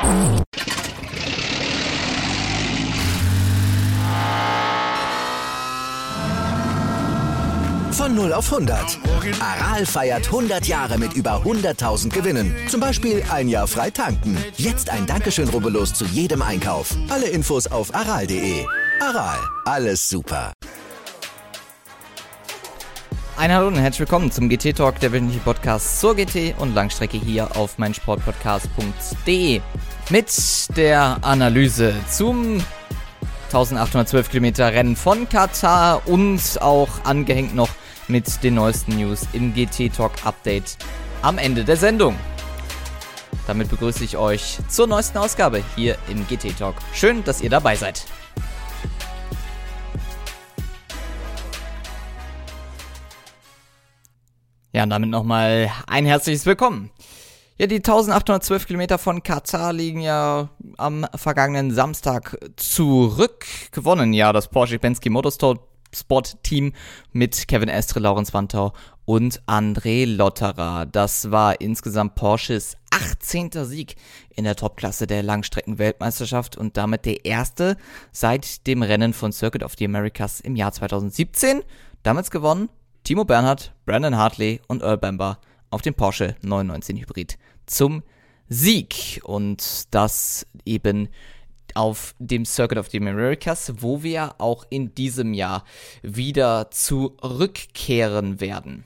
Von 0 auf 100. Aral feiert 100 Jahre mit über 100.000 Gewinnen. Zum Beispiel ein Jahr frei tanken. Jetzt ein Dankeschön, rubbellos zu jedem Einkauf. Alle Infos auf aral.de. Aral, alles super. Ein Hallo und herzlich willkommen zum GT Talk, der wöchentliche Podcast zur GT und Langstrecke hier auf meinsportpodcast.de. Mit der Analyse zum 1812 Kilometer Rennen von Katar und auch angehängt noch mit den neuesten News im GT Talk Update am Ende der Sendung. Damit begrüße ich euch zur neuesten Ausgabe hier im GT Talk. Schön, dass ihr dabei seid. Ja, und damit nochmal ein herzliches Willkommen. Ja, die 1812 Kilometer von Katar liegen ja am vergangenen Samstag zurück. Gewonnen ja das Porsche Penske Motorsport Team mit Kevin Estre, Laurens Vantau und André Lotterer. Das war insgesamt Porsches 18. Sieg in der Topklasse der Langstrecken-Weltmeisterschaft und damit der erste seit dem Rennen von Circuit of the Americas im Jahr 2017. Damals gewonnen Timo Bernhard, Brandon Hartley und Earl Bamber auf dem Porsche 919 Hybrid zum Sieg. Und das eben auf dem Circuit of the Americas, wo wir auch in diesem Jahr wieder zurückkehren werden.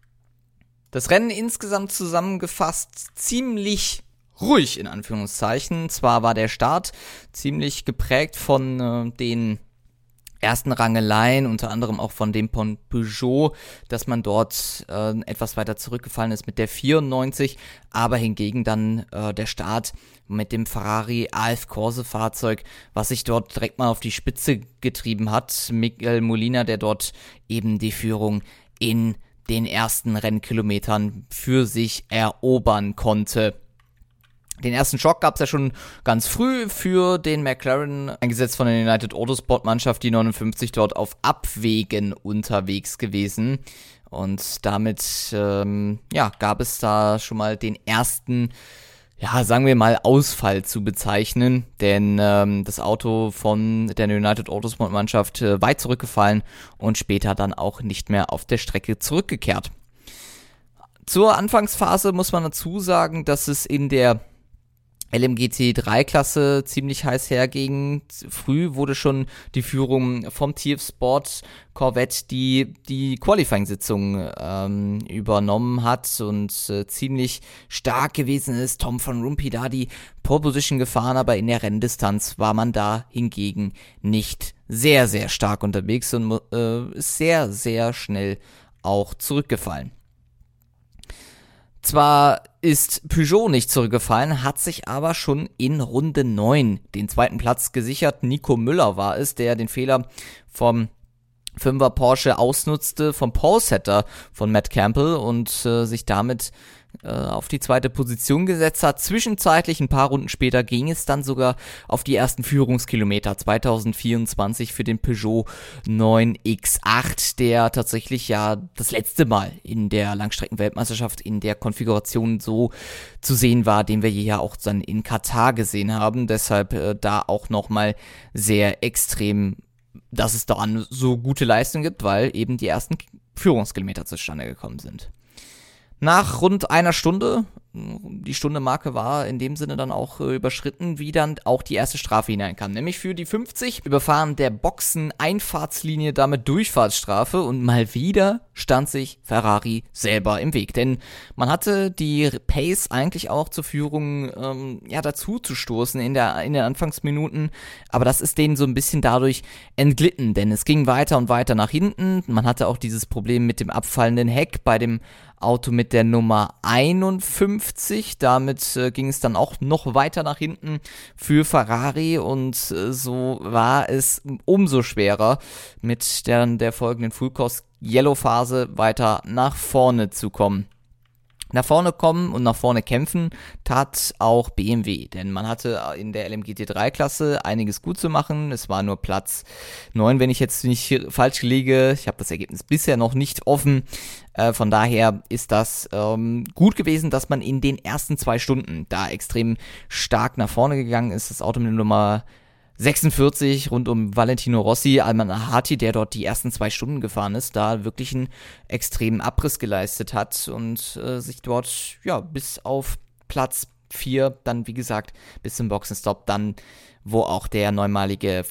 Das Rennen insgesamt zusammengefasst ziemlich ruhig in Anführungszeichen. Zwar war der Start ziemlich geprägt von den ersten Rangeleien, unter anderem auch von dem von Peugeot, dass man dort etwas weiter zurückgefallen ist mit der 94, aber hingegen dann der Start mit dem Ferrari AF Corse Fahrzeug, was sich dort direkt mal auf die Spitze getrieben hat. Miguel Molina, der dort eben die Führung in den ersten Rennkilometern für sich erobern konnte. Den ersten Schock gab es ja schon ganz früh für den McLaren, eingesetzt von der United Autosport-Mannschaft, die 59 dort auf Abwägen unterwegs gewesen. Und damit gab es da schon mal den ersten, sagen wir mal, Ausfall zu bezeichnen. Denn das Auto von der United Autosport-Mannschaft weit zurückgefallen und später dann auch nicht mehr auf der Strecke zurückgekehrt. Zur Anfangsphase muss man dazu sagen, dass es in der LMGT3-Klasse ziemlich heiß herging. Früh wurde schon die Führung vom TF Sport Corvette, die Qualifying-Sitzung übernommen hat und ziemlich stark gewesen ist. Tom van Rumpy da die Pole Position gefahren, aber in der Renndistanz war man da hingegen nicht sehr, sehr stark unterwegs und ist sehr, sehr schnell auch zurückgefallen. Zwar ist Peugeot nicht zurückgefallen, hat sich aber schon in Runde 9 den zweiten Platz gesichert. Nico Müller war es, der den Fehler vom 5er Porsche ausnutzte, vom Pole-Setter von Matt Campbell und sich damit auf die zweite Position gesetzt hat. Zwischenzeitlich, ein paar Runden später, ging es dann sogar auf die ersten Führungskilometer 2024 für den Peugeot 9X8, der tatsächlich ja das letzte Mal in der Langstreckenweltmeisterschaft in der Konfiguration so zu sehen war, den wir ja auch dann in Katar gesehen haben. Deshalb da auch nochmal sehr extrem, dass es da eine so gute Leistung gibt, weil eben die ersten Führungskilometer zustande gekommen sind. Nach rund einer Stunde, die Stunde-Marke war in dem Sinne dann auch überschritten, wie dann auch die erste Strafe hineinkam. Nämlich für die 50 Überfahren der Boxen-Einfahrtslinie, damit Durchfahrtsstrafe, und mal wieder stand sich Ferrari selber im Weg. Denn man hatte die Pace eigentlich auch zur Führung dazu zu stoßen in den Anfangsminuten, aber das ist denen so ein bisschen dadurch entglitten, denn es ging weiter und weiter nach hinten. Man hatte auch dieses Problem mit dem abfallenden Heck bei dem Auto mit der Nummer 51. Damit ging es dann auch noch weiter nach hinten für Ferrari und so war es umso schwerer, mit der folgenden Full-Course Yellow-Phase weiter nach vorne zu kommen. Nach vorne kommen und nach vorne kämpfen tat auch BMW, denn man hatte in der LMGT3-Klasse einiges gut zu machen. Es war nur Platz 9, wenn ich jetzt nicht falsch liege. Ich habe das Ergebnis bisher noch nicht offen. Von daher ist das gut gewesen, dass man in den ersten 2 Stunden da extrem stark nach vorne gegangen ist. Das Auto mit der Nummer 46 rund um Valentino Rossi, Alman Ahati, der dort die ersten 2 Stunden gefahren ist, da wirklich einen extremen Abriss geleistet hat und sich dort bis auf Platz 4 dann, wie gesagt, bis zum Boxenstopp dann, wo auch der neumalige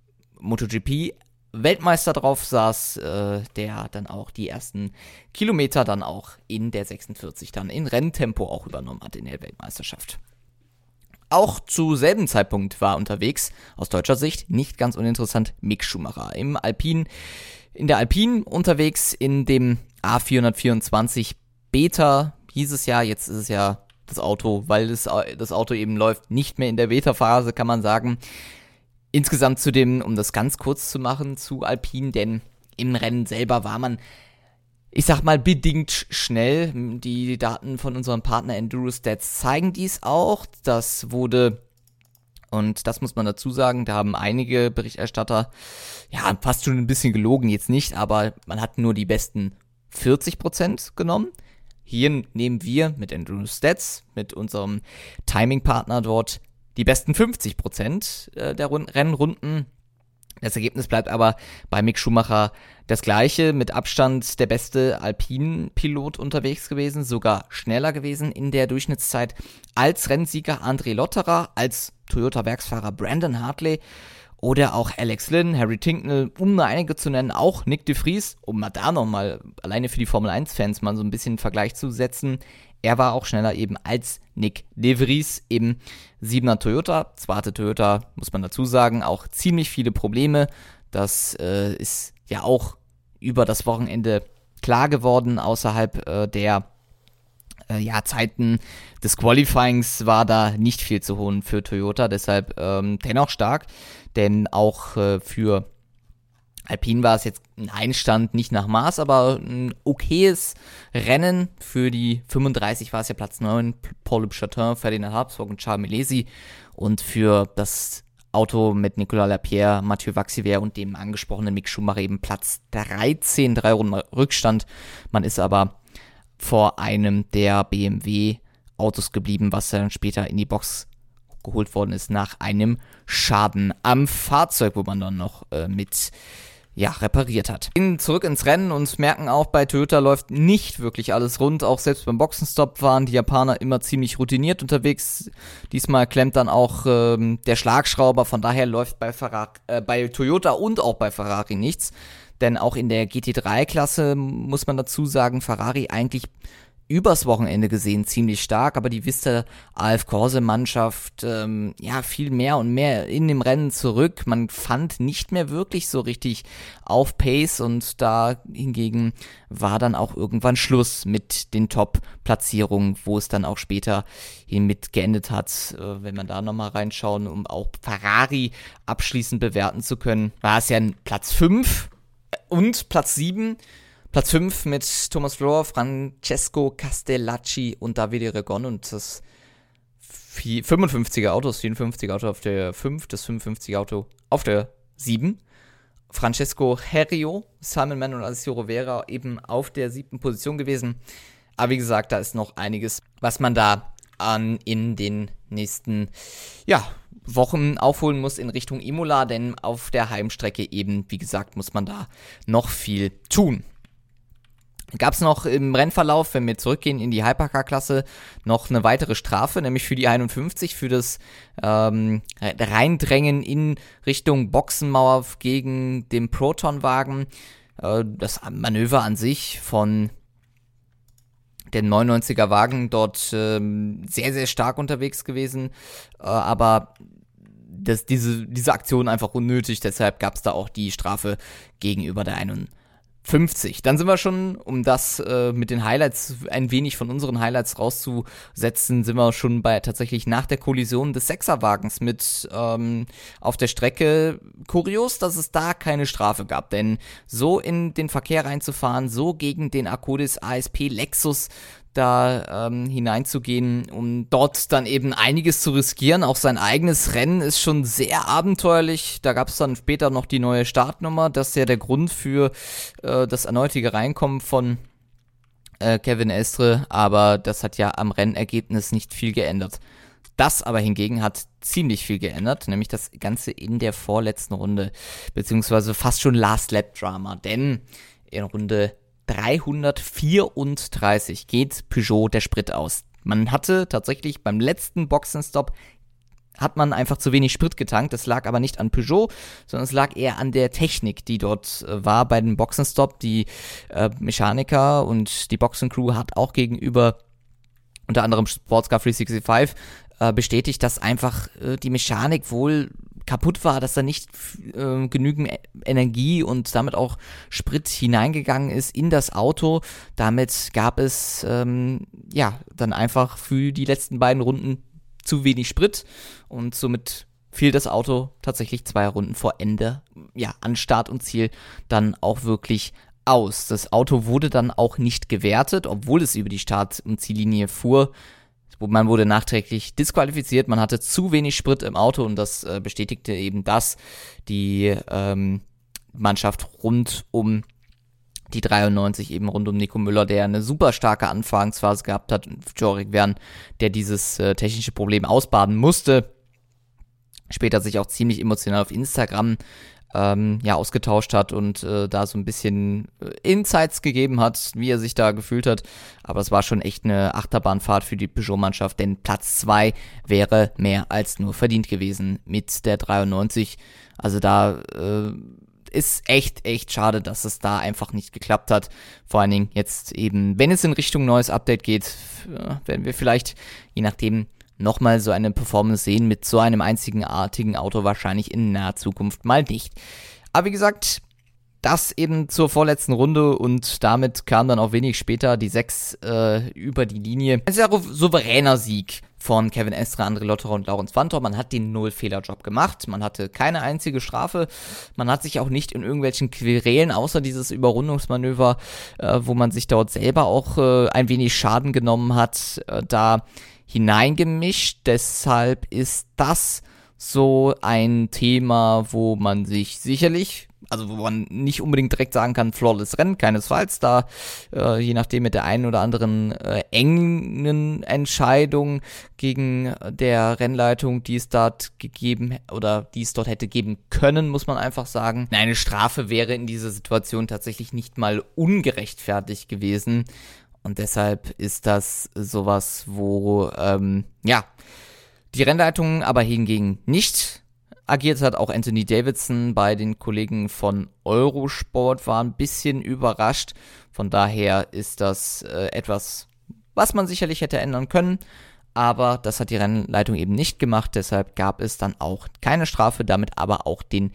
MotoGP-Weltmeister drauf saß, der dann auch die ersten Kilometer dann auch in der 46 dann in Renntempo auch übernommen hat in der Weltmeisterschaft. Auch zu selben Zeitpunkt war unterwegs, aus deutscher Sicht, nicht ganz uninteressant, Mick Schumacher. In der Alpine unterwegs in dem A424 Beta hieß es ja, jetzt ist es ja das Auto, weil das Auto eben läuft, nicht mehr in der Beta-Phase, kann man sagen. Insgesamt um das ganz kurz zu machen, zu Alpine, denn im Rennen selber war man, ich sag mal, bedingt schnell. Die Daten von unserem Partner EnduroStats zeigen dies auch. Das wurde, und das muss man dazu sagen, da haben einige Berichterstatter, fast schon ein bisschen gelogen, jetzt nicht, aber man hat nur die besten 40% genommen. Hier nehmen wir mit EnduroStats, mit unserem Timing-Partner dort, die besten 50% der Rennrunden. Das Ergebnis bleibt aber bei Mick Schumacher das gleiche, mit Abstand der beste Alpine-Pilot unterwegs gewesen, sogar schneller gewesen in der Durchschnittszeit als Rennsieger André Lotterer, als Toyota-Werksfahrer Brandon Hartley oder auch Alex Lynn, Harry Tincknell, um nur einige zu nennen, auch Nick de Vries, um mal da nochmal alleine für die Formel-1-Fans mal so ein bisschen einen Vergleich zu setzen. Er war auch schneller eben als Nick de Vries im 7er Toyota. Zwar hatte Toyota, muss man dazu sagen, auch ziemlich viele Probleme. Das ist ja auch über das Wochenende klar geworden. Außerhalb der Zeiten des Qualifyings war da nicht viel zu holen für Toyota. Deshalb dennoch stark, denn auch für Alpine war es jetzt ein Einstand, nicht nach Maß, aber ein okayes Rennen. Für die 35 war es ja Platz 9, Paul Le Chatin, Ferdinand Harpsburg und Charles Milesi. Und für das Auto mit Nicolas Lapierre, Mathieu Vaxivière und dem angesprochenen Mick Schumacher eben Platz 13, 3 Runden Rückstand. Man ist aber vor einem der BMW-Autos geblieben, was dann später in die Box geholt worden ist nach einem Schaden am Fahrzeug, wo man dann noch repariert hat. Gehen zurück ins Rennen und merken auch, bei Toyota läuft nicht wirklich alles rund. Auch selbst beim Boxenstopp waren die Japaner immer ziemlich routiniert unterwegs. Diesmal klemmt dann auch der Schlagschrauber. Von daher läuft bei Toyota und auch bei Ferrari nichts. Denn auch in der GT3-Klasse muss man dazu sagen, Ferrari eigentlich übers Wochenende gesehen ziemlich stark, aber die Vista AF Corse Mannschaft viel mehr und mehr in dem Rennen zurück. Man fand nicht mehr wirklich so richtig auf Pace und da hingegen war dann auch irgendwann Schluss mit den Top-Platzierungen, wo es dann auch später hin mit geendet hat. Wenn man da nochmal reinschauen, um auch Ferrari abschließend bewerten zu können, war es ja Platz 5 und Platz 7. Platz 5 mit Thomas Flor, Francesco Castellacci und Davide Regon und das 54er Auto, das 54er Auto auf der 5, das 55er Auto auf der 7. Francesco Herrio, Simon Mann und Alessio Rovera eben auf der 7. Position gewesen. Aber wie gesagt, da ist noch einiges, was man da in den nächsten Wochen aufholen muss in Richtung Imola, denn auf der Heimstrecke eben, wie gesagt, muss man da noch viel tun. Gab es noch im Rennverlauf, wenn wir zurückgehen in die Hypercar-Klasse, noch eine weitere Strafe, nämlich für die 51, für das Reindrängen in Richtung Boxenmauer gegen den Protonwagen. Das Manöver an sich von den 99er Wagen dort sehr, sehr stark unterwegs gewesen, aber diese Aktion einfach unnötig, deshalb gab es da auch die Strafe gegenüber der 51. Dann sind wir schon, um das mit den Highlights, ein wenig von unseren Highlights rauszusetzen, sind wir schon tatsächlich nach der Kollision des Sechserwagens mit auf der Strecke. Kurios, dass es da keine Strafe gab, denn so in den Verkehr reinzufahren, so gegen den Akkodis ASP Lexus da hineinzugehen, um dort dann eben einiges zu riskieren. Auch sein eigenes Rennen ist schon sehr abenteuerlich. Da gab es dann später noch die neue Startnummer. Das ist ja der Grund für das erneute Reinkommen von Kevin Estre, aber das hat ja am Rennergebnis nicht viel geändert. Das aber hingegen hat ziemlich viel geändert, nämlich das Ganze in der vorletzten Runde, beziehungsweise fast schon Last-Lap-Drama, denn in Runde 334 geht Peugeot der Sprit aus. Man hatte tatsächlich beim letzten Boxenstopp hat man einfach zu wenig Sprit getankt. Das lag aber nicht an Peugeot, sondern es lag eher an der Technik, die dort war bei dem Boxenstopp. Die Mechaniker und die Boxencrew hat auch gegenüber unter anderem Sportscar 365 bestätigt, dass einfach die Mechanik wohl kaputt war, dass da nicht genügend Energie und damit auch Sprit hineingegangen ist in das Auto. Damit gab es dann einfach für die letzten beiden Runden zu wenig Sprit und somit fiel das Auto tatsächlich 2 Runden vor Ende, an Start und Ziel dann auch wirklich aus. Das Auto wurde dann auch nicht gewertet, obwohl es über die Start- und Ziellinie fuhr. Man wurde nachträglich disqualifiziert, man hatte zu wenig Sprit im Auto und das bestätigte eben das, die Mannschaft rund um die 93, eben rund um Nico Müller, der eine super starke Anfangsphase gehabt hat, und Jorik Wern, der dieses technische Problem ausbaden musste. Später sich auch ziemlich emotional auf Instagram ausgetauscht hat und da so ein bisschen Insights gegeben hat, wie er sich da gefühlt hat. Aber es war schon echt eine Achterbahnfahrt für die Peugeot-Mannschaft, denn Platz 2 wäre mehr als nur verdient gewesen mit der 93. Also da ist echt schade, dass es da einfach nicht geklappt hat. Vor allen Dingen jetzt eben, wenn es in Richtung neues Update geht, werden wir vielleicht, je nachdem, nochmal so eine Performance sehen mit so einem einzigartigen Auto, wahrscheinlich in naher Zukunft mal nicht. Aber wie gesagt, das eben zur vorletzten Runde und damit kam dann auch wenig später die 6 über die Linie. Ein sehr souveräner Sieg von Kevin Estre, André Lotterer und Laurens Vanthoor. Man hat den Null-Fehler-Job gemacht, man hatte keine einzige Strafe, man hat sich auch nicht in irgendwelchen Querelen, außer dieses Überrundungsmanöver, wo man sich dort selber auch ein wenig Schaden genommen hat, da hineingemischt. Deshalb ist das so ein Thema, wo man sich sicherlich, also wo man nicht unbedingt direkt sagen kann, flawless Rennen, keinesfalls, da je nachdem mit der einen oder anderen engen Entscheidung gegen der Rennleitung, die es dort gegeben oder die es dort hätte geben können, muss man einfach sagen. Eine Strafe wäre in dieser Situation tatsächlich nicht mal ungerechtfertigt gewesen und deshalb ist das sowas, wo die Rennleitung aber hingegen nicht agiert hat. Auch Anthony Davidson bei den Kollegen von Eurosport war ein bisschen überrascht. Von daher ist das etwas, was man sicherlich hätte ändern können. Aber das hat die Rennleitung eben nicht gemacht. Deshalb gab es dann auch keine Strafe, damit aber auch den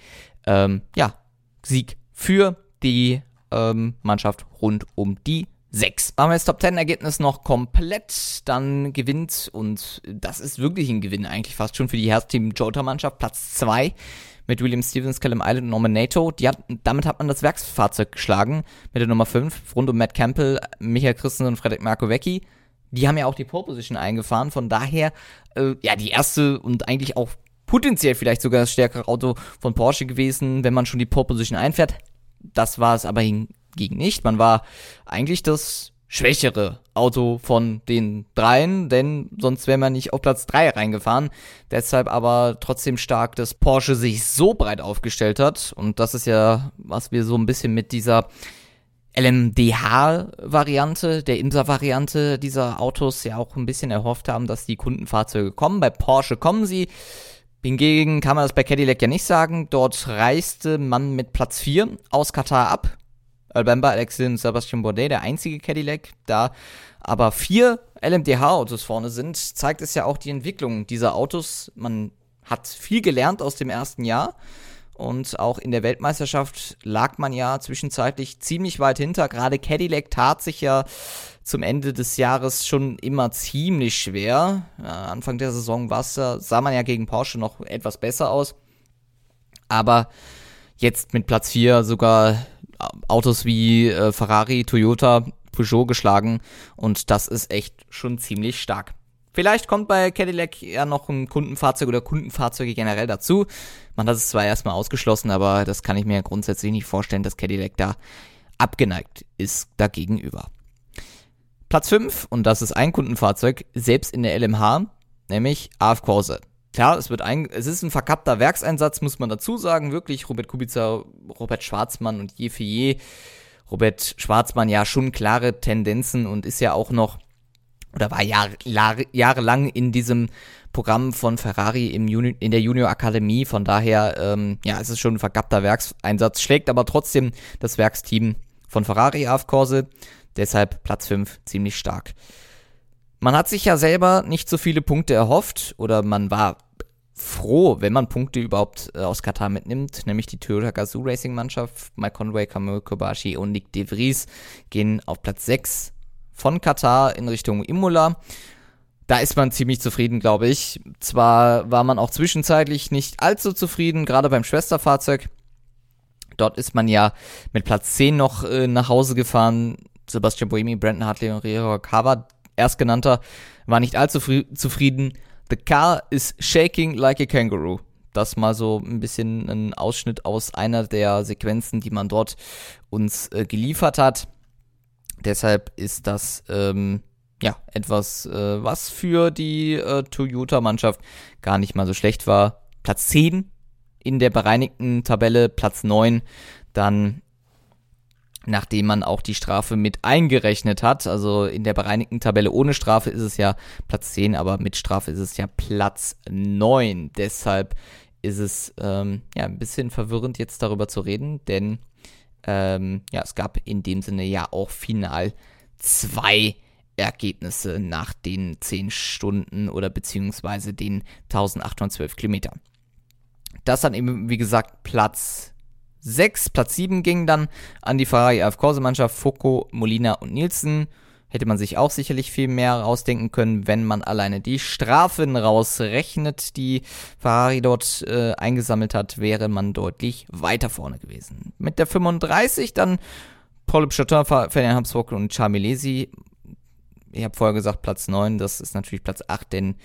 Sieg für die Mannschaft rund um die 6. Machen wir das Top-10-Ergebnis noch komplett, dann gewinnt, und das ist wirklich ein Gewinn eigentlich fast schon für die Herz-Team Jota-Mannschaft, Platz 2 mit William Stevens, Callum Island und Norman Nato. Damit hat man das Werksfahrzeug geschlagen mit der Nummer 5, rund um Matt Campbell, Michael Christensen und Frederik Markovecki. Die haben ja auch die Pole-Position eingefahren, von daher die erste und eigentlich auch potenziell vielleicht sogar das stärkere Auto von Porsche gewesen, wenn man schon die Pole-Position einfährt. Das war es aber hingegen nicht. Man war eigentlich das schwächere Auto von den dreien, denn sonst wäre man nicht auf Platz 3 reingefahren. Deshalb aber trotzdem stark, dass Porsche sich so breit aufgestellt hat. Und das ist ja, was wir so ein bisschen mit dieser LMDH-Variante, der IMSA-Variante dieser Autos ja auch ein bisschen erhofft haben, dass die Kundenfahrzeuge kommen. Bei Porsche kommen sie. Hingegen kann man das bei Cadillac ja nicht sagen. Dort reiste man mit Platz 4 aus Katar ab. Albamba, Alexis und Sebastian Bourdais, der einzige Cadillac, da aber 4 LMDH-Autos vorne sind, zeigt es ja auch die Entwicklung dieser Autos. Man hat viel gelernt aus dem ersten Jahr und auch in der Weltmeisterschaft lag man ja zwischenzeitlich ziemlich weit hinter. Gerade Cadillac tat sich ja zum Ende des Jahres schon immer ziemlich schwer. Anfang der Saison sah man ja gegen Porsche noch etwas besser aus, aber jetzt mit Platz 4 sogar Autos wie Ferrari, Toyota Peugeot geschlagen und das ist echt schon ziemlich stark. Vielleicht kommt bei Cadillac ja noch ein Kundenfahrzeug oder Kundenfahrzeuge generell dazu. Man hat es zwar erstmal ausgeschlossen, aber das kann ich mir grundsätzlich nicht vorstellen, dass Cadillac da abgeneigt ist dagegenüber. Platz 5, und das ist ein Kundenfahrzeug, selbst in der LMH, nämlich AF Corse. Klar, es ist ein verkappter Werkseinsatz, muss man dazu sagen, wirklich. Robert Kubica, Robert Schwarzmann und je für je. Robert Schwarzmann ja schon klare Tendenzen und ist ja auch noch, oder war jahrelang in diesem Programm von Ferrari in der Junior Akademie. Von daher, es ist schon ein verkappter Werkseinsatz, schlägt aber trotzdem das Werksteam von Ferrari AF Corse. Deshalb Platz 5, ziemlich stark. Man hat sich ja selber nicht so viele Punkte erhofft oder man war froh, wenn man Punkte überhaupt aus Katar mitnimmt, nämlich die Toyota Gazoo Racing Mannschaft. Mike Conway, Kamui Kobayashi und Nick de Vries gehen auf Platz 6 von Katar in Richtung Imola. Da ist man ziemlich zufrieden, glaube ich. Zwar war man auch zwischenzeitlich nicht allzu zufrieden, gerade beim Schwesterfahrzeug. Dort ist man ja mit Platz 10 noch nach Hause gefahren. Sebastian Buemi, Brandon Hartley und Rio Kawa, Erstgenannter, war nicht allzu zufrieden. The car is shaking like a kangaroo. Das mal so ein bisschen ein Ausschnitt aus einer der Sequenzen, die man dort uns geliefert hat. Deshalb ist das etwas, was für die Toyota-Mannschaft gar nicht mal so schlecht war. Platz 10 in der bereinigten Tabelle, Platz 9 dann, nachdem man auch die Strafe mit eingerechnet hat. Also in der bereinigten Tabelle ohne Strafe ist es ja Platz 10, aber mit Strafe ist es ja Platz 9. Deshalb ist es ein bisschen verwirrend jetzt darüber zu reden, denn es gab in dem Sinne ja auch final 2 Ergebnisse nach den 10 Stunden oder beziehungsweise den 1812 Kilometer. Das dann eben, wie gesagt, Platz 6, Platz 7 ging dann an die Ferrari AF Corse Mannschaft, Focco, Molina und Nielsen. Hätte man sich auch sicherlich viel mehr rausdenken können, wenn man alleine die Strafen rausrechnet, die Ferrari dort eingesammelt hat, wäre man deutlich weiter vorne gewesen. Mit der 35 dann Paul Chatin, Ferdinand Habsburg und Charmilesi. Ich habe vorher gesagt Platz 9, das ist natürlich Platz 8, denn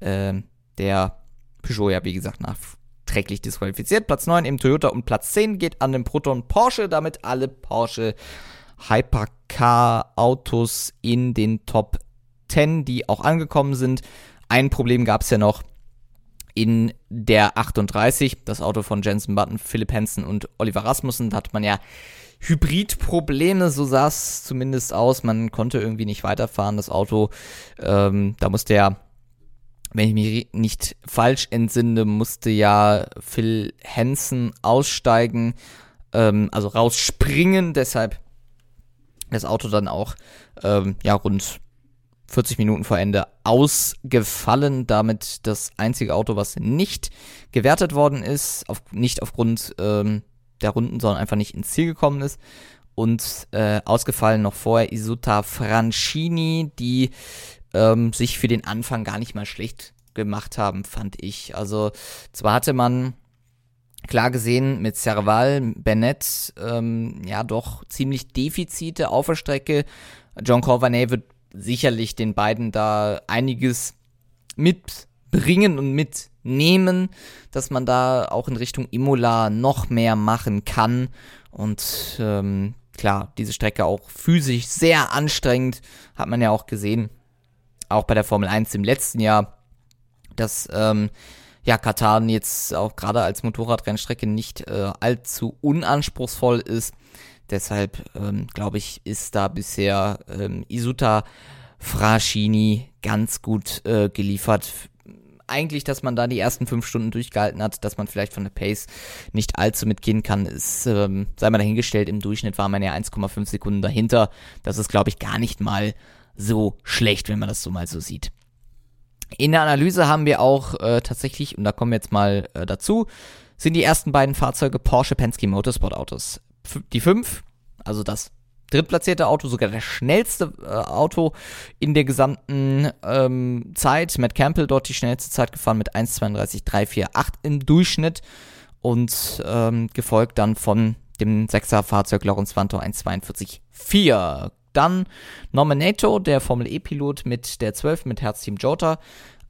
der Peugeot ja wie gesagt nachträglich disqualifiziert. Platz 9 im Toyota und Platz 10 geht an den Proton Porsche, damit alle Porsche Hypercar-Autos in den Top 10, die auch angekommen sind. Ein Problem gab es ja noch in der 38, das Auto von Jenson Button, Philipp Hansen und Oliver Rasmussen. Da hat man ja Hybridprobleme, so sah es zumindest aus. Man konnte irgendwie nicht weiterfahren, das Auto. Da musste ja, wenn ich mich nicht falsch entsinne, musste ja Phil Hansen aussteigen, also rausspringen, deshalb das Auto dann auch rund 40 Minuten vor Ende ausgefallen. Damit das einzige Auto, was nicht gewertet worden ist, nicht aufgrund der Runden, sondern einfach nicht ins Ziel gekommen ist. Und ausgefallen noch vorher Isuta Francini, die sich für den Anfang gar nicht mal schlecht gemacht haben, fand ich. Also zwar hatte man klar gesehen mit Serval, Bennett, doch ziemlich Defizite auf der Strecke. John Corvanet wird sicherlich den beiden da einiges mitbringen und mitnehmen, dass man da auch in Richtung Imola noch mehr machen kann. Und klar, diese Strecke auch physisch sehr anstrengend, hat man ja auch gesehen, auch bei der Formel 1 im letzten Jahr, dass Katar jetzt auch gerade als Motorradrennstrecke nicht allzu unanspruchsvoll ist. Deshalb, glaube ich, ist da bisher Isuta Fraschini ganz gut geliefert. Eigentlich, dass man da die ersten 5 Stunden durchgehalten hat, dass man vielleicht von der Pace nicht allzu mitgehen kann, ist, sei mal dahingestellt, im Durchschnitt war man ja 1,5 Sekunden dahinter. Das ist, glaube ich, gar nicht mal so schlecht, wenn man das so mal so sieht. In der Analyse haben wir auch tatsächlich, und da kommen wir jetzt mal dazu, sind die ersten beiden Fahrzeuge Porsche Penske Motorsport Autos. Die 5, also das drittplatzierte Auto, sogar das schnellste Auto in der gesamten Zeit. Matt Campbell dort die schnellste Zeit gefahren mit 1,32,348 im Durchschnitt und gefolgt dann von dem 6er Fahrzeug Laurens Vanthoor 1,42,4. Dann Norman Nato, der Formel E-Pilot mit der 12 mit Herzteam Jota,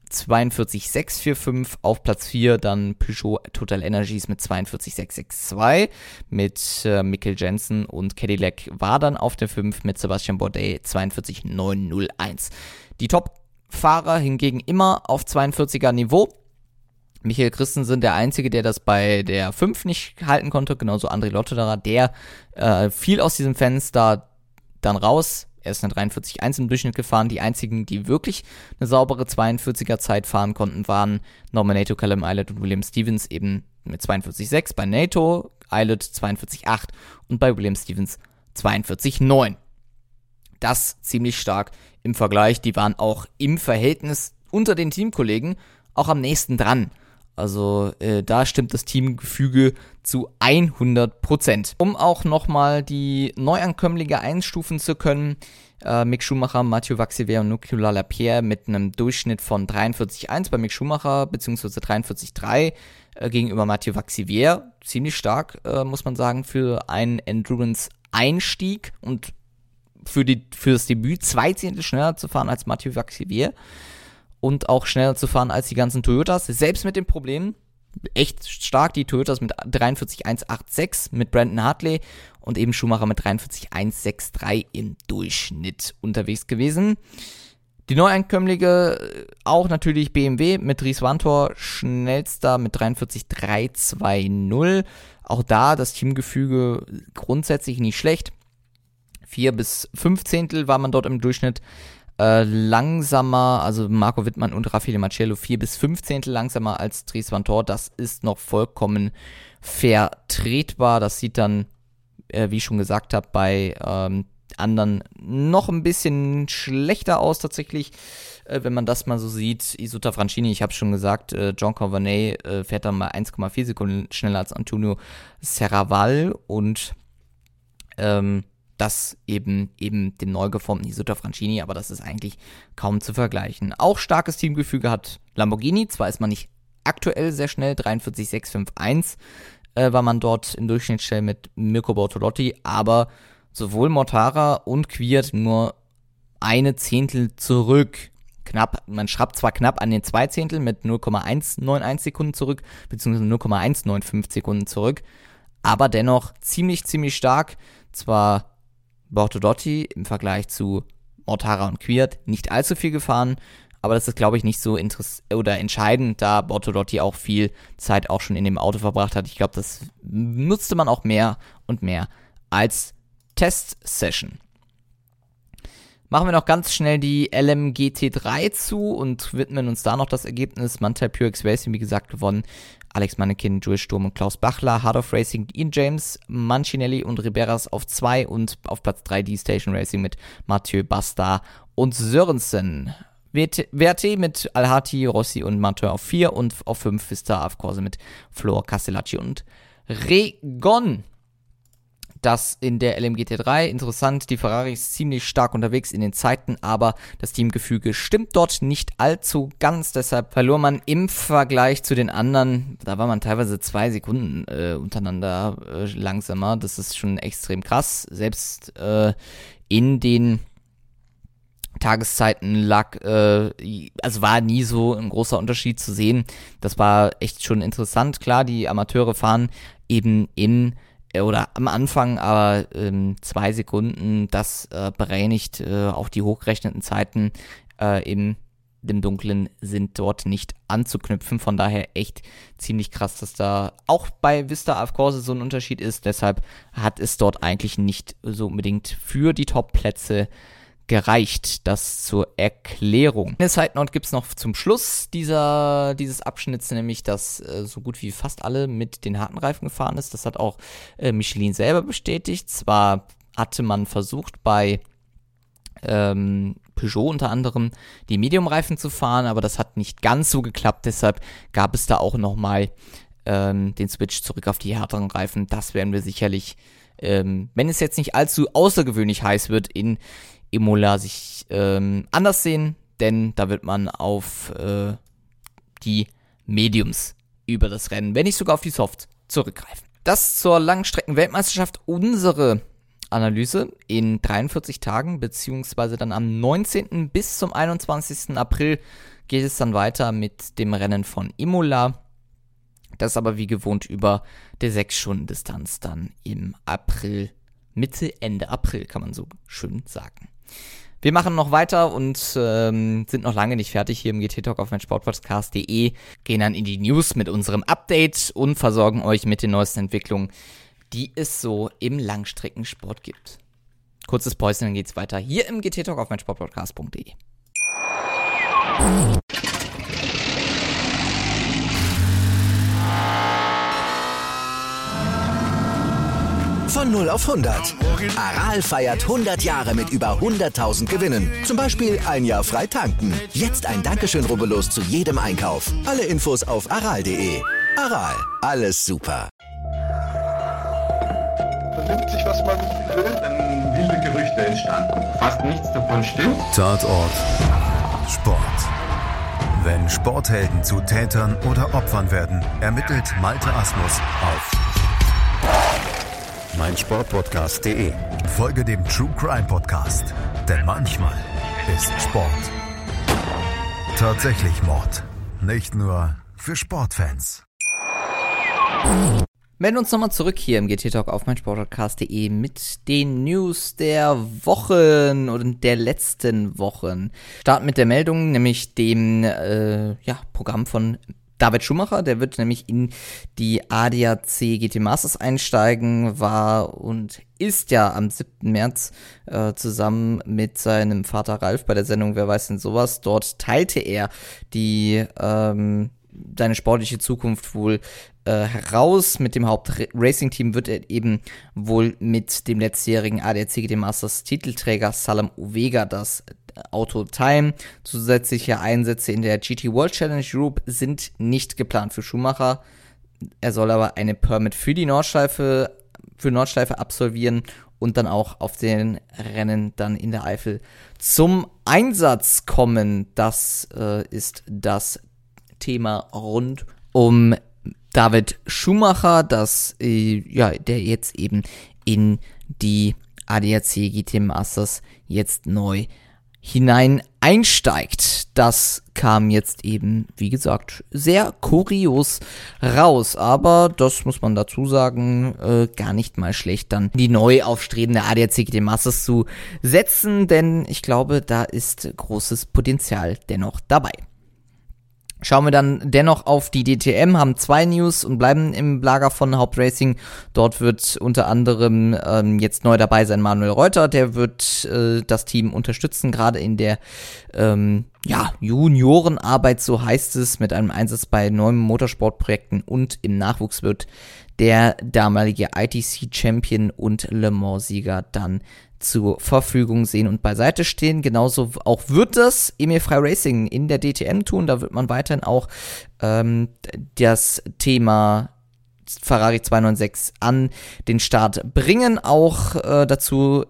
42,645. Auf Platz 4 dann Peugeot Total Energies mit 42,662 mit Mikkel Jensen, und Cadillac war dann auf der 5 mit Sebastian Bourdais 42,901. Die Top-Fahrer hingegen immer auf 42er Niveau. Michael Christensen der Einzige, der das bei der 5 nicht halten konnte, genauso André Lotterer, der fiel aus diesem Fenster dann raus. Er ist eine 43,1 im Durchschnitt gefahren. Die einzigen, die wirklich eine saubere 42er Zeit fahren konnten, waren Norman Nato, Callum Ilott und William Stevens, eben mit 42,6 bei Nato, Ilott 42,8 und bei William Stevens 42,9. Das ziemlich stark im Vergleich. Die waren auch im Verhältnis unter den Teamkollegen auch am nächsten dran. Also da stimmt das Teamgefüge zu 100%. Um auch nochmal die Neuankömmlinge einstufen zu können, Mick Schumacher, Mathieu Vaxivière und Nicolas Lapierre mit einem Durchschnitt von 43,1 bei Mick Schumacher bzw. 43,3 gegenüber Mathieu Vaxivière. Ziemlich stark, muss man sagen, für einen Endurance-Einstieg und für das Debüt 2 Zehntel schneller zu fahren als Mathieu Vaxivière. Und auch schneller zu fahren als die ganzen Toyotas, selbst mit den Problemen. Echt stark, die Toyotas mit 43,186 mit Brandon Hartley und eben Schumacher mit 43,163 im Durchschnitt unterwegs gewesen. Die Neueinkömmlinge auch natürlich BMW mit Dries Vanthoor, schnellster mit 43,320. Auch da das Teamgefüge grundsätzlich nicht schlecht. 4 bis 5 Zehntel war man dort im Durchschnitt langsamer, also Marco Wittmann und Raffaele Marcello 4 bis 5 Zehntel langsamer als Dries Vanthoor. Das ist noch vollkommen vertretbar. Das sieht dann, wie ich schon gesagt habe, bei anderen noch ein bisschen schlechter aus tatsächlich, wenn man das mal so sieht. Isuta Francini, ich habe schon gesagt, John Coveney fährt dann mal 1,4 Sekunden schneller als Antonio Serraval und das eben dem neu geformten Isuta Francini, aber das ist eigentlich kaum zu vergleichen. Auch starkes Teamgefüge hat Lamborghini, zwar ist man nicht aktuell sehr schnell, 43,651 war man dort im Durchschnitt schnell mit Mirko Bortolotti, aber sowohl Mortara und Kwiat nur eine Zehntel zurück. Man schraubt zwar knapp an den 2 Zehntel mit 0,191 Sekunden zurück, beziehungsweise 0,195 Sekunden zurück, aber dennoch ziemlich stark. Zwar Bortolotti im Vergleich zu Mortara und Kwiat nicht allzu viel gefahren, aber das ist, glaube ich, nicht so entscheidend, da Bortolotti auch viel Zeit auch schon in dem Auto verbracht hat. Ich glaube, das nutzte man auch mehr und mehr als Testsession. Machen wir noch ganz schnell die LMGT3 zu und widmen uns da noch das Ergebnis. Manthey Purex Racing, wie gesagt, gewonnen. Alex Mannequin, Jules Sturm und Klaus Bachler. Heart of Racing, Ian James, Mancinelli und Riberas auf 2 und auf Platz 3 die Station Racing mit Mathieu Basta und Sörensen. WRT mit Alhati, Rossi und Manthey auf 4 und auf 5 Vista auf Corse mit Flor Castellacci und Regon. Das in der LMGT3, interessant, die Ferrari ist ziemlich stark unterwegs in den Zeiten, aber das Teamgefüge stimmt dort nicht allzu ganz, deshalb verlor man im Vergleich zu den anderen, da war man teilweise 2 Sekunden untereinander langsamer, das ist schon extrem krass, selbst in den Tageszeiten war nie so ein großer Unterschied zu sehen, das war echt schon interessant, klar, die Amateure fahren eben am Anfang, aber 2 Sekunden, das bereinigt auch die hochgerechneten Zeiten in dem Dunklen sind dort nicht anzuknüpfen. Von daher echt ziemlich krass, dass da auch bei Vista auf Corse so ein Unterschied ist. Deshalb hat es dort eigentlich nicht so unbedingt für die Top-Plätze gereicht. Das zur Erklärung. Eine Side Note gibt es noch zum Schluss dieses Abschnitts, nämlich, dass so gut wie fast alle mit den harten Reifen gefahren ist. Das hat auch Michelin selber bestätigt. Zwar hatte man versucht bei Peugeot unter anderem die Medium-Reifen zu fahren, aber das hat nicht ganz so geklappt. Deshalb gab es da auch nochmal den Switch zurück auf die härteren Reifen. Das werden wir sicherlich, wenn es jetzt nicht allzu außergewöhnlich heiß wird, in Imola sich anders sehen, denn da wird man auf die Mediums über das Rennen, wenn nicht sogar auf die Soft, zurückgreifen. Das zur Langstrecken-Weltmeisterschaft. Unsere Analyse in 43 Tagen, beziehungsweise dann am 19. bis zum 21. April geht es dann weiter mit dem Rennen von Imola. Das aber wie gewohnt über der 6-Stunden-Distanz dann im April, Ende April kann man so schön sagen. Wir machen noch weiter und sind noch lange nicht fertig hier im GT-Talk auf meinsportpodcast.de, gehen dann in die News mit unserem Update und versorgen euch mit den neuesten Entwicklungen, die es so im Langstreckensport gibt. Kurzes Päuschen, dann geht's weiter hier im GT-Talk auf meinsportpodcast.de. Von 0 auf 100. Aral feiert 100 Jahre mit über 100.000 Gewinnen. Zum Beispiel ein Jahr frei tanken. Jetzt ein Dankeschön, rubbellos zu jedem Einkauf. Alle Infos auf aral.de. Aral, alles super. Vernimmt sich, was man will, dann wilde Gerüchte entstanden. Fast nichts davon stimmt. Tatort Sport. Wenn Sporthelden zu Tätern oder Opfern werden, ermittelt Malte Asmus auf meinsportpodcast.de. Folge dem True Crime Podcast, denn manchmal ist Sport tatsächlich Mord. Nicht nur für Sportfans. Melden uns nochmal zurück hier im GT-Talk auf meinsportpodcast.de mit den News der Wochen und der letzten Wochen. Starten mit der Meldung, nämlich dem Programm von David Schumacher. Der wird nämlich in die ADAC GT Masters einsteigen, war und ist ja am 7. März zusammen mit seinem Vater Ralf bei der Sendung Wer weiß denn sowas. Dort teilte er die seine sportliche Zukunft wohl heraus. Mit dem Haupt-Racing-Team wird er eben wohl mit dem letztjährigen ADAC GT Masters Titelträger Salem Ovega das Auto teilen. Zusätzliche Einsätze in der GT World Challenge Group sind nicht geplant für Schumacher. Er soll aber eine Permit für Nordschleife absolvieren und dann auch auf den Rennen dann in der Eifel zum Einsatz kommen. Das ist das Thema rund um David Schumacher, der jetzt eben in die ADAC GT Masters jetzt neu hinein einsteigt. Das kam jetzt eben, wie gesagt, sehr kurios raus, aber das muss man dazu sagen, gar nicht mal schlecht, dann die neu aufstrebende ADAC GT Masters zu setzen, denn ich glaube, da ist großes Potenzial dennoch dabei. Schauen wir dann dennoch auf die DTM, haben 2 News und bleiben im Lager von Hauptracing. Dort wird unter anderem jetzt neu dabei sein Manuel Reuter, der wird das Team unterstützen, gerade in der Juniorenarbeit, so heißt es, mit einem Einsatz bei neuen Motorsportprojekten und im Nachwuchs wird der damalige ITC-Champion und Le Mans-Sieger dann zur Verfügung sehen und beiseite stehen. Genauso auch wird das Emil Frey Racing in der DTM tun. Da wird man weiterhin auch das Thema Ferrari 296 an den Start bringen. Auch dazu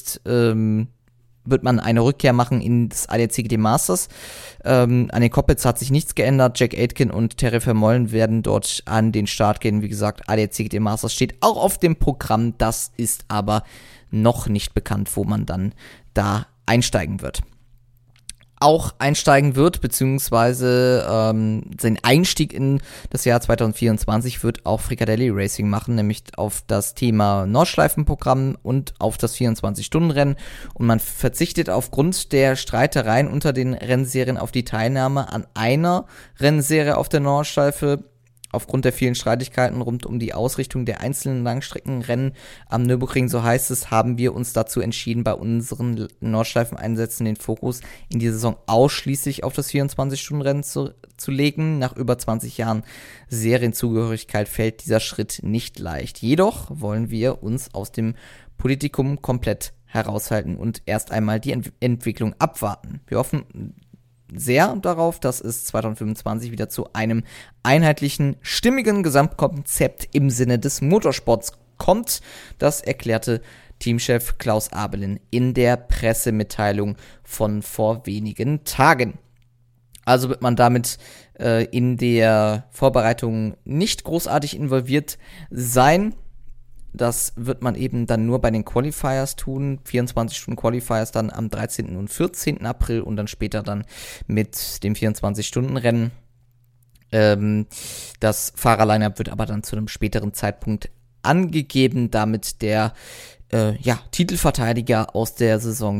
wird man eine Rückkehr machen in das ADAC GT Masters. An den Cockpits hat sich nichts geändert. Jack Aitken und Terry Vermeulen werden dort an den Start gehen. Wie gesagt, ADAC GT Masters steht auch auf dem Programm. Das ist aber noch nicht bekannt, wo man dann da einsteigen wird. Auch einsteigen wird, beziehungsweise sein Einstieg in das Jahr 2024 wird auch Fricadelli Racing machen, nämlich auf das Thema Nordschleifenprogramm und auf das 24-Stunden-Rennen. Und man verzichtet aufgrund der Streitereien unter den Rennserien auf die Teilnahme an einer Rennserie auf der Nordschleife. Aufgrund der vielen Streitigkeiten rund um die Ausrichtung der einzelnen Langstreckenrennen am Nürburgring, so heißt es, haben wir uns dazu entschieden, bei unseren Nordschleifeneinsätzen den Fokus in dieser Saison ausschließlich auf das 24-Stunden-Rennen zu legen. Nach über 20 Jahren Serienzugehörigkeit fällt dieser Schritt nicht leicht. Jedoch wollen wir uns aus dem Politikum komplett heraushalten und erst einmal die Entwicklung abwarten. Wir hoffen sehr darauf, dass es 2025 wieder zu einem einheitlichen, stimmigen Gesamtkonzept im Sinne des Motorsports kommt. Das erklärte Teamchef Klaus Abelin in der Pressemitteilung von vor wenigen Tagen. Also wird man damit in der Vorbereitung nicht großartig involviert sein. Das wird man eben dann nur bei den Qualifiers tun, 24 Stunden Qualifiers dann am 13. und 14. April und dann später dann mit dem 24-Stunden-Rennen. Das Fahrerline-Up wird aber dann zu einem späteren Zeitpunkt angegeben, damit der Titelverteidiger aus der Saison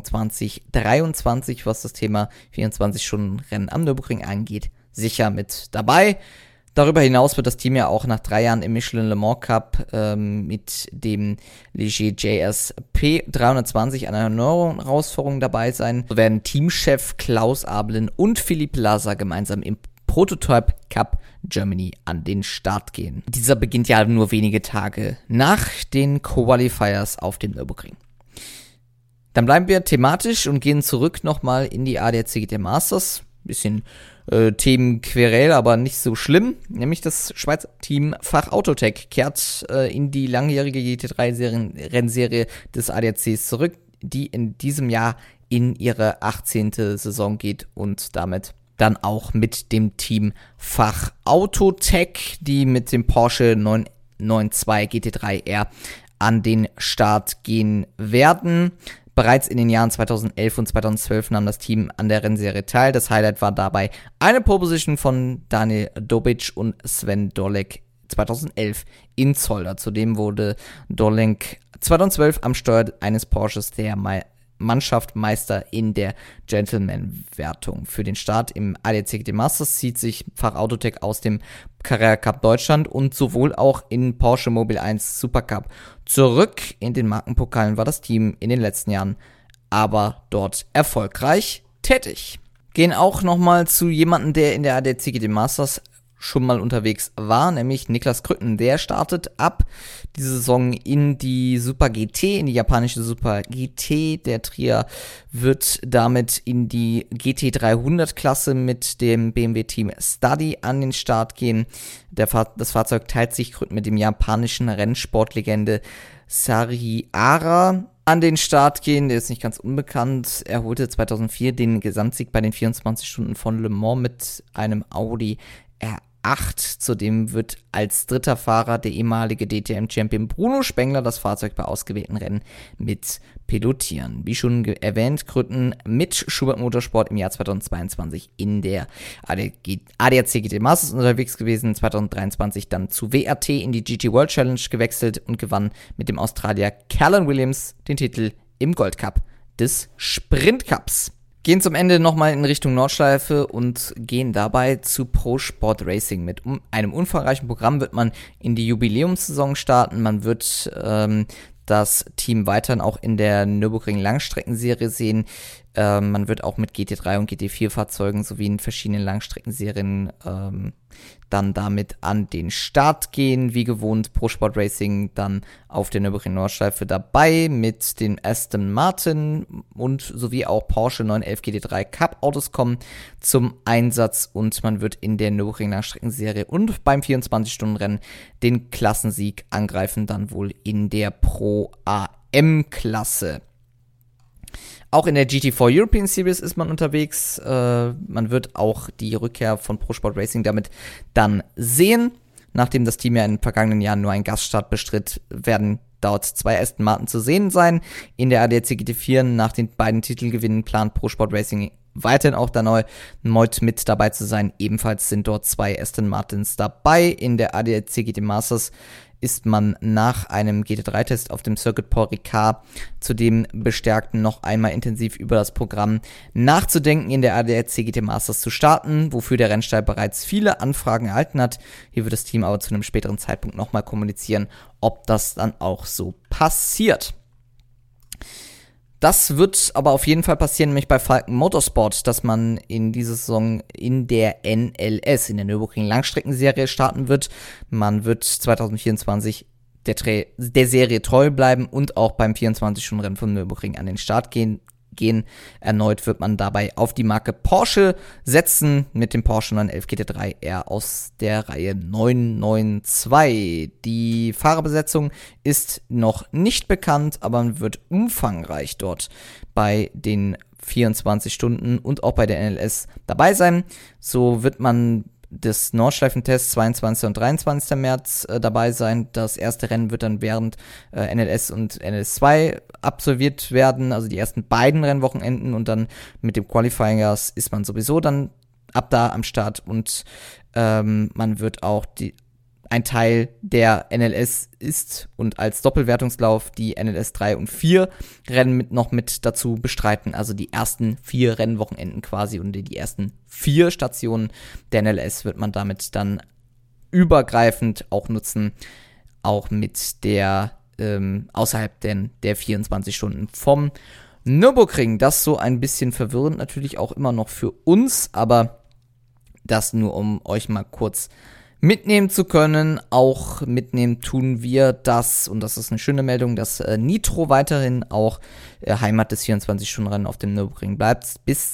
2023, was das Thema 24-Stunden-Rennen am Nürburgring angeht, sicher mit dabei. Darüber hinaus wird das Team ja auch nach 3 Jahren im Michelin Le Mans Cup mit dem Ligier JSP 320 an einer neuen Herausforderung dabei sein. So werden Teamchef Klaus Abelen und Philipp Laza gemeinsam im Prototype Cup Germany an den Start gehen. Dieser beginnt ja nur wenige Tage nach den Qualifiers auf dem Nürburgring. Dann bleiben wir thematisch und gehen zurück nochmal in die ADAC GT Masters. Bisschen Themenquerel, aber nicht so schlimm. Nämlich das Schweizer Team Fach Autotech kehrt in die langjährige GT3-Rennserie des ADACs zurück, die in diesem Jahr in ihre 18. Saison geht und damit dann auch mit dem Team Fach Autotech, die mit dem Porsche 992 GT3R an den Start gehen werden. Bereits in den Jahren 2011 und 2012 nahm das Team an der Rennserie teil. Das Highlight war dabei eine Pole Position von Daniel Dobic und Sven Dolek 2011 in Zolder. Zudem wurde Dolek 2012 am Steuer eines Porsches der Mannschaft Meister in der Gentleman-Wertung. Für den Start im ADAC GT Masters zieht sich Fach Autotech aus dem Carrera Cup Deutschland und sowohl auch in Porsche Mobil 1 Super Cup zurück. In den Markenpokalen war das Team in den letzten Jahren aber dort erfolgreich tätig. Gehen auch nochmal zu jemandem, der in der ADAC GT Masters schon mal unterwegs war, nämlich Niklas Krütten. Der startet ab diese Saison in die Super GT, in die japanische Super GT. Der Trier wird damit in die GT300-Klasse mit dem BMW-Team Study an den Start gehen. Das Fahrzeug teilt sich Krütten mit dem japanischen Rennsportlegende Sariara an den Start gehen. Der ist nicht ganz unbekannt. Er holte 2004 den Gesamtsieg bei den 24 Stunden von Le Mans mit einem Audi R8. Zudem wird als dritter Fahrer der ehemalige DTM-Champion Bruno Spengler das Fahrzeug bei ausgewählten Rennen mit pilotieren. Wie schon erwähnt, Krütten mit Schubert Motorsport im Jahr 2022 in der ADAC GT Masters unterwegs gewesen, 2023 dann zu WRT in die GT World Challenge gewechselt und gewann mit dem Australier Callan Williams den Titel im Gold Cup des Sprint Cups. Gehen zum Ende nochmal in Richtung Nordschleife und gehen dabei zu Pro Sport Racing. Mit einem umfangreichen Programm wird man in die Jubiläumssaison starten. Man wird das Team weiterhin auch in der Nürburgring Langstreckenserie sehen. Man wird auch mit GT3 und GT4 Fahrzeugen sowie in verschiedenen Langstreckenserien dann damit an den Start gehen. Wie gewohnt Pro Sport Racing dann auf der Nürburgring Nordschleife dabei mit den Aston Martin und sowie auch Porsche 911 GT3 Cup Autos kommen zum Einsatz und man wird in der Nürburgring Langstreckenserie und beim 24-Stunden-Rennen den Klassensieg angreifen, dann wohl in der Pro AM-Klasse. Auch in der GT4 European Series ist man unterwegs. Man wird auch die Rückkehr von Pro Sport Racing damit dann sehen. Nachdem das Team ja in den vergangenen Jahren nur einen Gaststart bestritt, werden dort 2 Aston Martin zu sehen sein. In der ADAC GT4 nach den beiden Titelgewinnen plant Pro Sport Racing weiterhin auch erneut mit dabei zu sein. Ebenfalls sind dort 2 Aston Martins dabei. In der ADAC GT Masters ist man nach einem GT3-Test auf dem Circuit Paul Ricard zudem bestärkt, noch einmal intensiv über das Programm nachzudenken, in der ADAC GT Masters zu starten, wofür der Rennstall bereits viele Anfragen erhalten hat. Hier wird das Team aber zu einem späteren Zeitpunkt nochmal kommunizieren, ob das dann auch so passiert. Das wird aber auf jeden Fall passieren, nämlich bei Falken Motorsport, dass man in dieser Saison in der NLS, in der Nürburgring Langstreckenserie starten wird. Man wird 2024 der Serie treu bleiben und auch beim 24-Stunden-Rennen vom Nürburgring an den Start gehen. Erneut wird man dabei auf die Marke Porsche setzen mit dem Porsche 911 GT3R aus der Reihe 992. Die Fahrerbesetzung ist noch nicht bekannt, aber man wird umfangreich dort bei den 24 Stunden und auch bei der NLS dabei sein. So wird man des Nordschleifentests 22. und 23. März dabei sein. Das erste Rennen wird dann während NLS und NLS2 absolviert werden, also die ersten beiden Rennwochenenden, und dann mit dem Qualifiers ist man sowieso dann ab da am Start, und man wird auch ein Teil der NLS ist und als Doppelwertungslauf die NLS 3 und 4 Rennen noch mit dazu bestreiten, also die ersten 4 Rennwochenenden quasi, und die ersten 4 Stationen der NLS wird man damit dann übergreifend auch nutzen, auch mit der außerhalb der 24 Stunden vom Nürburgring. Das so ein bisschen verwirrend natürlich auch immer noch für uns, aber das nur, um euch mal kurz mitnehmen zu können. Auch mitnehmen tun wir das, und das ist eine schöne Meldung, dass Nitro weiterhin auch Heimat des 24-Stunden-Rennen auf dem Nürburgring bleibt. Bis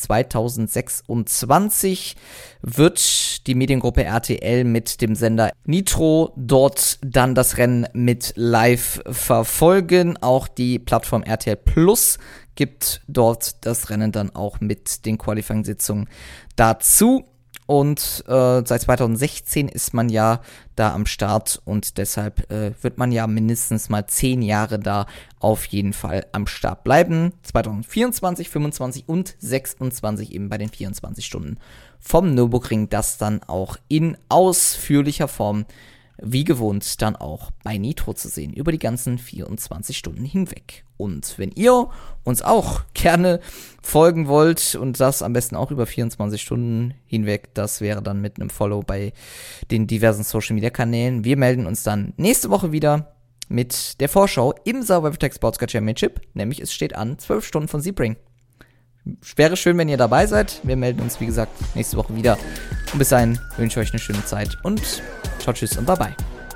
2026 wird die Mediengruppe RTL mit dem Sender Nitro dort dann das Rennen mit live verfolgen. Auch die Plattform RTL Plus gibt dort das Rennen dann auch mit den Qualifying-Sitzungen dazu. Und seit 2016 ist man ja da am Start, und deshalb wird man ja mindestens mal 10 Jahre da auf jeden Fall am Start bleiben. 2024, 25 und 26 eben bei den 24 Stunden vom Nürburgring, das dann auch in ausführlicher Form wie gewohnt dann auch bei Nitro zu sehen, über die ganzen 24 Stunden hinweg. Und wenn ihr uns auch gerne folgen wollt, und das am besten auch über 24 Stunden hinweg, das wäre dann mit einem Follow bei den diversen Social Media Kanälen. Wir melden uns dann nächste Woche wieder mit der Vorschau im Sauber-WeberTech Sportscar Championship, nämlich es steht an 12 Stunden von Sebring. Wäre schön, wenn ihr dabei seid. Wir melden uns, wie gesagt, nächste Woche wieder. Und bis dahin wünsche ich euch eine schöne Zeit und ciao, tschüss und bye bye.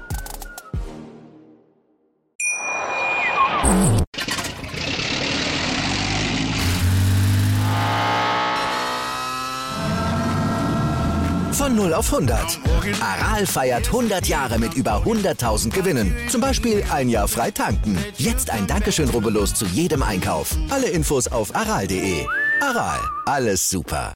Von 0 auf 100. Aral feiert 100 Jahre mit über 100.000 Gewinnen. Zum Beispiel ein Jahr frei tanken. Jetzt ein Dankeschön, rubbellos zu jedem Einkauf. Alle Infos auf aral.de. Aral, alles super.